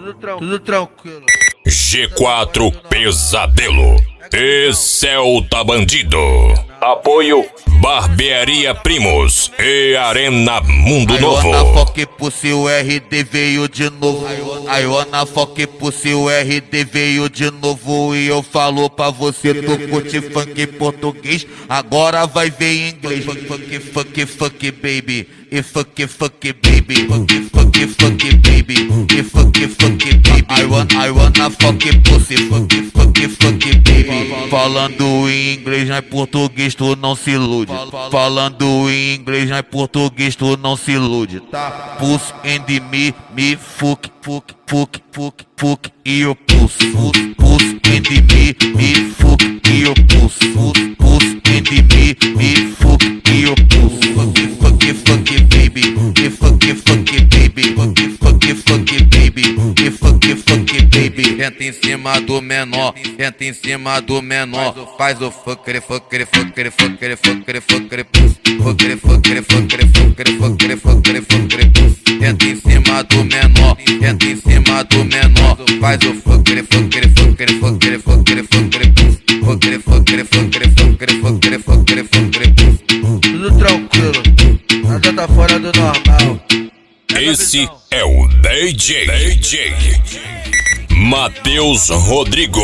tudo tranquilo. G4 Pesadelo. Esse é o Tá Bandido. Apoio Barbearia Primos e Arena Mundo Novo. I wanna fuck pussy, o RD veio de novo. I wanna fuck pussy, o RD veio de novo. E eu falo pra você, tu curte funk português, agora vai ver em inglês. Fuck baby, e fuck baby, fuck baby, e fuck baby. I wanna fuck pussy, fuck baby. Falando em inglês, não é português, tu não se ilude. Falando em inglês, não é português, tu não se ilude, tá? Puss and me, fuck, e eu puss and me, fuck, e eu puss and me, fuck, e eu puss. Fuck baby, e fuck baby, fuck baby, e fuck baby. Entra em cima do menor, entra em cima do menor, faz o fucker puss. Entra em cima do menor, entra em cima do menor, faz o fucker puss. Tudo tranquilo, nada tá fora do normal. Esse é o DJ Matheus Rodrigo.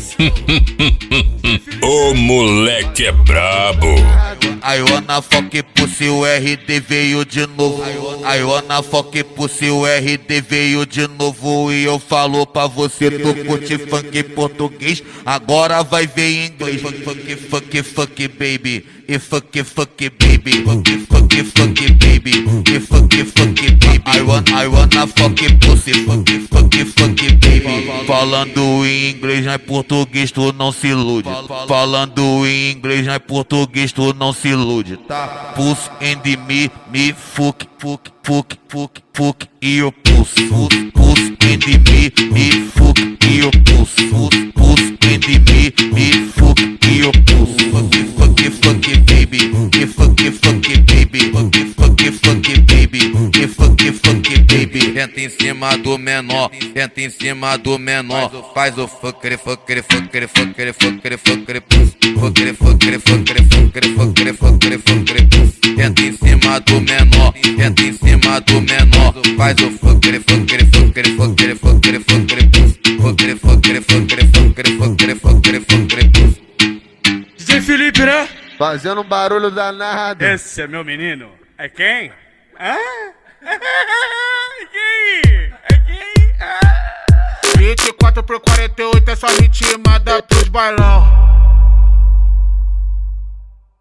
O moleque é brabo. I wanna fuck pussy, o RD veio de novo. I wanna fuck pussy, o RD veio de novo. E eu falo pra você, tu curte funk português, agora vai ver em inglês. Fuck baby, e fuck baby, fuck baby, e fuck baby. I wanna fuck pussy, fuck baby. Falando em inglês, não é português, tu não se ilude. Falando em inglês, não é português, tu não se ilude, tá? Puss and me, fuck, e eu puss and me, fuck, e eu puss and me, fuck, e eu puss. Fuck baby, e fuck baby, fuck baby, e fuck baby. Entra em cima do menor, entra em cima do menor, faz o fucker puss. Entra em cima do menor, entra em cima do menor, faz o fucker puss. DJ Felipe, né? Fazendo um barulho danado. Esse é meu menino. É quem? Hã? É quem? 24 por 48 é só ritmada pros bailão.